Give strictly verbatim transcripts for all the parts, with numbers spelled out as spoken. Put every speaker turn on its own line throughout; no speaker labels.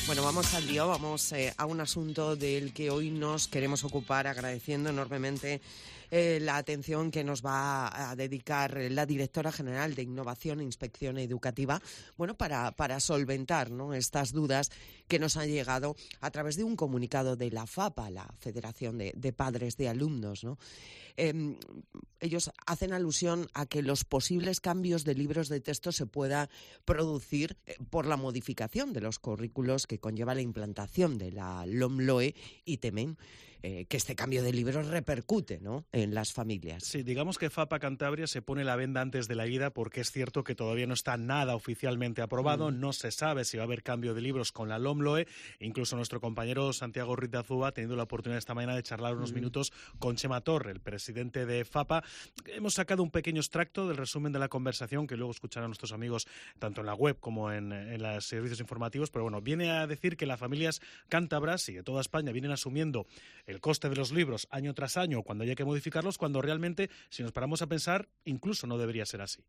Bueno, vamos al lío, vamos eh, a un asunto del que hoy nos queremos ocupar, agradeciendo enormemente eh, la atención que nos va a dedicar la directora general de Innovación e Inspección Educativa, bueno, para, para solventar, ¿no?, estas dudas que nos han llegado a través de un comunicado de la FAPA, la Federación de, de Padres de Alumnos, ¿no? Eh, ellos hacen alusión a que los posibles cambios de libros de texto se pueda producir eh, por la modificación de los currículos que conlleva la implantación de la LOMLOE y temen eh, que este cambio de libros repercute, ¿no?, en las familias.
Sí, digamos que FAPA Cantabria se pone la venda antes de la herida porque es cierto que todavía no está nada oficialmente aprobado, mm. no se sabe si va a haber cambio de libros con la LOMLOE. Incluso nuestro compañero Santiago Ruiz de Azúa ha tenido la oportunidad esta mañana de charlar unos mm. minutos con Chema Torre, el presidente de FAPA. Hemos sacado un pequeño extracto del resumen de la conversación que luego escucharán nuestros amigos tanto en la web como en, en los servicios informativos, pero bueno, viene a decir que las familias cántabras y de toda España vienen asumiendo el coste de los libros año tras año cuando haya que modificarlos, cuando realmente, si nos paramos a pensar, incluso no debería ser así.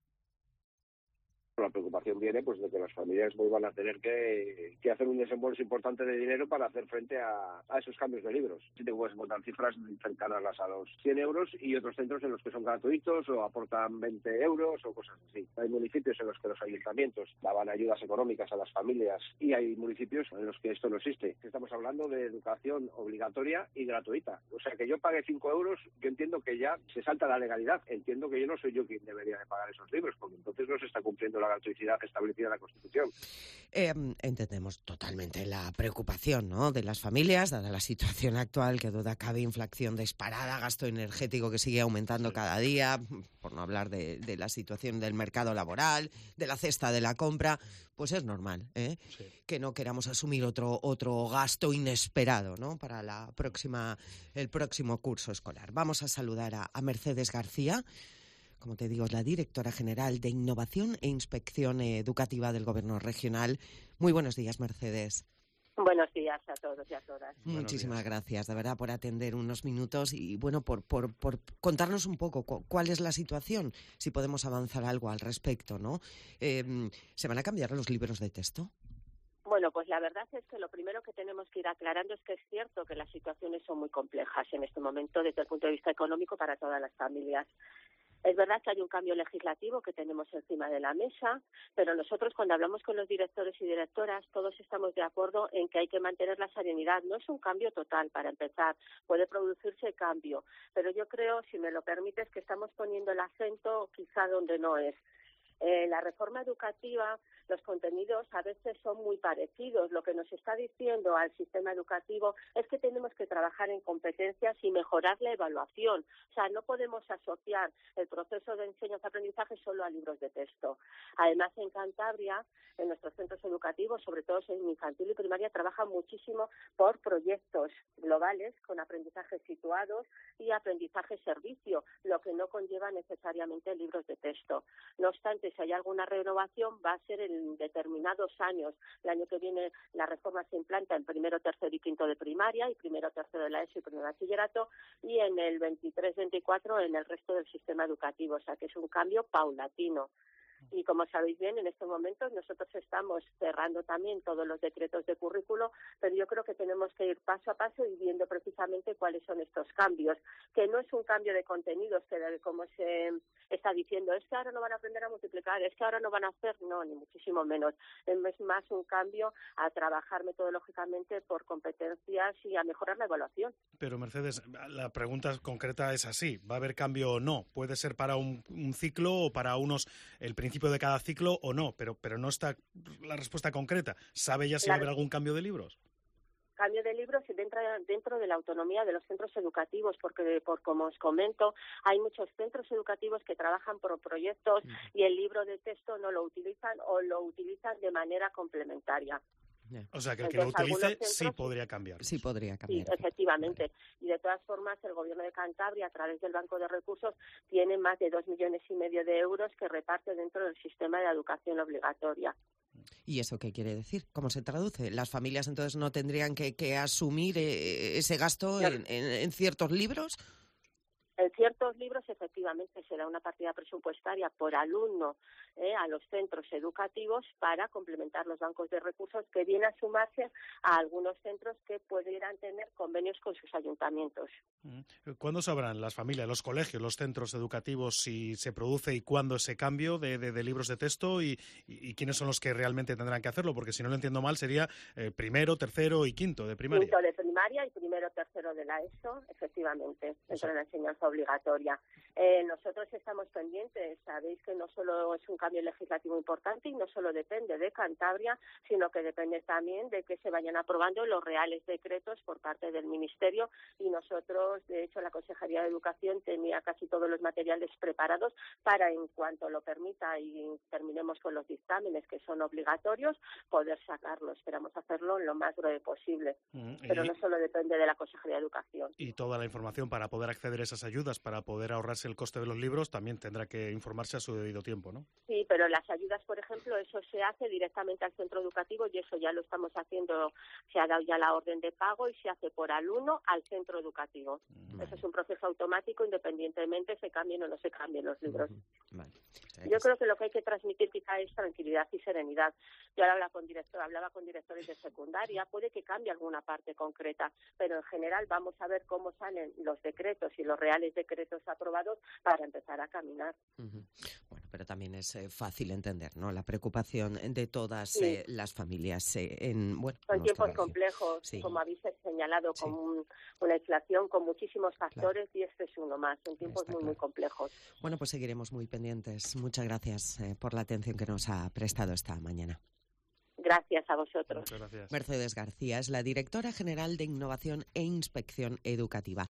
La preocupación viene pues de que las familias pues, van a tener que, que hacer un desembolso importante de dinero para hacer frente a, a esos cambios de libros. Si te puedes encontrar cifras cercanas a los cien euros y otros centros en los que son gratuitos o aportan veinte euros o cosas así. Hay municipios en los que los ayuntamientos daban ayudas económicas a las familias y hay municipios en los que esto no existe. Estamos hablando de educación obligatoria y gratuita. O sea, que yo pague cinco euros, yo entiendo que ya se salta la legalidad. Entiendo que yo no soy yo quien debería de pagar esos libros, porque entonces no se está cumpliendo la gratuidad establecida en la Constitución.
Eh, entendemos totalmente la preocupación, ¿no?, de las familias, dada la situación actual, que duda cabe, inflación disparada, gasto energético que sigue aumentando sí. cada día, por no hablar de, de la situación del mercado laboral, de la cesta de la compra. Pues es normal, ¿eh?, sí. que no queramos asumir otro otro gasto inesperado, ¿no?, para la próxima el próximo curso escolar. Vamos a saludar a, a Mercedes García. Como te digo, es la directora general de Innovación e Inspección Educativa del Gobierno Regional. Muy buenos días, Mercedes.
Buenos días a todos y a todas.
Muchísimas gracias, de verdad, por atender unos minutos y, bueno, por, por, por contarnos un poco cu- cuál es la situación, si podemos avanzar algo al respecto, ¿no? Eh, ¿Se van a cambiar los libros de texto?
Bueno, pues la verdad es que lo primero que tenemos que ir aclarando es que es cierto que las situaciones son muy complejas en este momento desde el punto de vista económico para todas las familias. Es verdad que hay un cambio legislativo que tenemos encima de la mesa, pero nosotros cuando hablamos con los directores y directoras todos estamos de acuerdo en que hay que mantener la serenidad. No es un cambio total, para empezar, puede producirse cambio, pero yo creo, si me lo permites, que estamos poniendo el acento quizá donde no es. Eh, la reforma educativa, los contenidos a veces son muy parecidos. Lo que nos está diciendo al sistema educativo es que tenemos que trabajar en competencias y mejorar la evaluación. O sea, no podemos asociar el proceso de enseñanza-aprendizaje solo a libros de texto. Además, en Cantabria, en nuestros centros educativos, sobre todo en infantil y primaria, trabajan muchísimo por proyectos globales con aprendizajes situados y aprendizaje-servicio, lo que no conlleva necesariamente libros de texto. No obstante, si hay alguna renovación, va a ser en determinados años. El año que viene la reforma se implanta en primero, tercero y quinto de primaria, y primero, tercero de la ESO y primero de bachillerato, y en el veintitrés veinticuatro en el resto del sistema educativo. O sea, que es un cambio paulatino. Y como sabéis bien, en estos momentos nosotros estamos cerrando también todos los decretos de currículo, pero yo creo que tenemos que ir paso a paso y viendo precisamente cuáles son estos cambios, que no es un cambio de contenidos, que como se está diciendo, es que ahora no van a aprender a multiplicar, es que ahora no van a hacer, no, ni muchísimo menos. Es más un cambio a trabajar metodológicamente por competencias y a mejorar la evaluación.
Pero Mercedes, la pregunta concreta es así, ¿va a haber cambio o no? Puede ser para un, un ciclo o para unos el principio de cada ciclo o no, pero pero no está la respuesta concreta. ¿Sabe ya si la... va a haber algún cambio de libros?
Cambio de libros y dentro, dentro de la autonomía de los centros educativos, porque por como os comento, hay muchos centros educativos que trabajan por proyectos mm. y el libro de texto no lo utilizan o lo utilizan de manera complementaria.
O sea, que el que Entonces, lo utilice centros, sí podría cambiar.
Sí podría cambiar.
Sí, efectivamente. Vale. Y de todas formas, el Gobierno de Cantabria, a través del Banco de Recursos, tiene más de dos millones y medio de euros que reparte dentro del sistema de educación obligatoria.
¿Y eso qué quiere decir? ¿Cómo se traduce? ¿Las familias entonces no tendrían que, que asumir eh, ese gasto en, en, en ciertos libros?
En ciertos libros, efectivamente, será una partida presupuestaria por alumno eh, a los centros educativos para complementar los bancos de recursos, que viene a sumarse a algunos centros que pudieran tener convenios con sus ayuntamientos.
¿Cuándo sabrán las familias, los colegios, los centros educativos si se produce y cuándo ese cambio de, de, de libros de texto y, y, y quiénes son los que realmente tendrán que hacerlo? Porque si no lo entiendo mal, sería eh, primero, tercero y quinto de primaria.
Quinto de primaria y primero, tercero de la ESO, efectivamente, dentro de la enseñanza obligatoria. Eh, nosotros estamos pendientes, sabéis que no solo es un cambio legislativo importante y no solo depende de Cantabria, sino que depende también de que se vayan aprobando los reales decretos por parte del Ministerio, y nosotros, de hecho, la Consejería de Educación tenía casi todos los materiales preparados para, en cuanto lo permita y terminemos con los dictámenes que son obligatorios, poder sacarlo. Esperamos hacerlo lo más breve posible, mm, y... pero no solo depende de la Consejería de Educación.
Y toda la información para poder acceder a esas ayudas, para poder ahorrarse el coste de los libros, también tendrá que informarse a su debido tiempo, ¿no?
Sí, pero las ayudas, por ejemplo, eso se hace directamente al centro educativo y eso ya lo estamos haciendo, se ha dado ya la orden de pago y se hace por alumno al centro educativo. Vale. Eso es un proceso automático, independientemente se cambien o no se cambien los libros. Vale. Yo creo que lo que hay que transmitir quizá es tranquilidad y serenidad. Yo ahora hablaba con, director, hablaba con directores de secundaria, puede que cambie alguna parte concreta, pero en general vamos a ver cómo salen los decretos y los reales decretos aprobados para empezar a caminar.
Uh-huh. Bueno, pero también es eh, fácil entender, ¿no?, la preocupación de todas
sí.
eh, las familias. Eh, en, bueno,
Son tiempos región. complejos, sí. como habéis señalado, sí. con un, una inflación, con muchísimos factores, claro. y este es uno más. Son tiempos Está muy, claro. muy complejos.
Bueno, pues seguiremos muy pendientes. Muchas gracias eh, por la atención que nos ha prestado esta mañana.
Gracias a vosotros.
Muchas gracias.
Mercedes García es la directora general de Innovación e Inspección Educativa.